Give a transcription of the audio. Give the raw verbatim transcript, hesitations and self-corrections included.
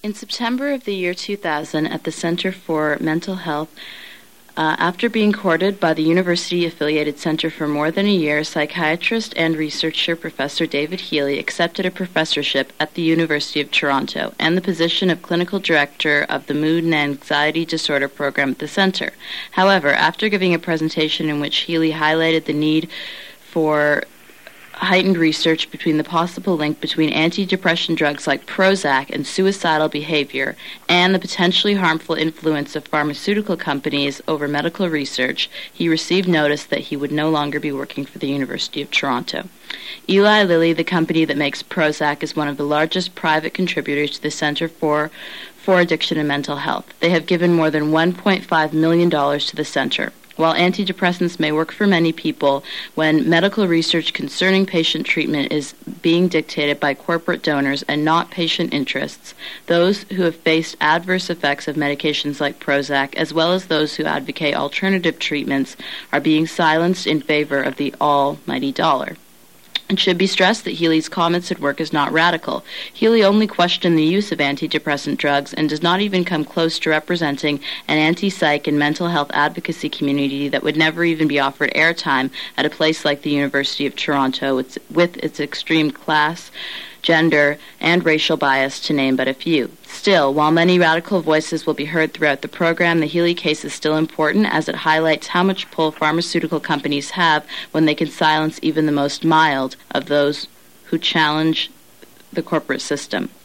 In September of the year two thousand, at the Center for Mental Health, uh, after being courted by the university-affiliated center for more than a year, psychiatrist and researcher Professor David Healy accepted a professorship at the University of Toronto and the position of clinical director of the Mood and Anxiety Disorder Program at the center. However, after giving a presentation in which Healy highlighted the need for heightened research between the possible link between antidepressant drugs like Prozac and suicidal behavior and the potentially harmful influence of pharmaceutical companies over medical research, he received notice that he would no longer be working for the University of Toronto. Eli Lilly, the company that makes Prozac, is one of the largest private contributors to the Center for for Addiction and Mental Health. They have given more than one point five million dollars to the center. While antidepressants may work for many people, when medical research concerning patient treatment is being dictated by corporate donors and not patient interests, those who have faced adverse effects of medications like Prozac, as well as those who advocate alternative treatments, are being silenced in favor of the almighty dollar. It should be stressed that Healy's comments and work is not radical. Healy only questioned the use of antidepressant drugs and does not even come close to representing an anti-psych and mental health advocacy community that would never even be offered airtime at a place like the University of Toronto with, with its extreme class, gender, and racial bias, to name but a few. Still, while many radical voices will be heard throughout the program, the Healy case is still important as it highlights how much pull pharmaceutical companies have when they can silence even the most mild of those who challenge the corporate system.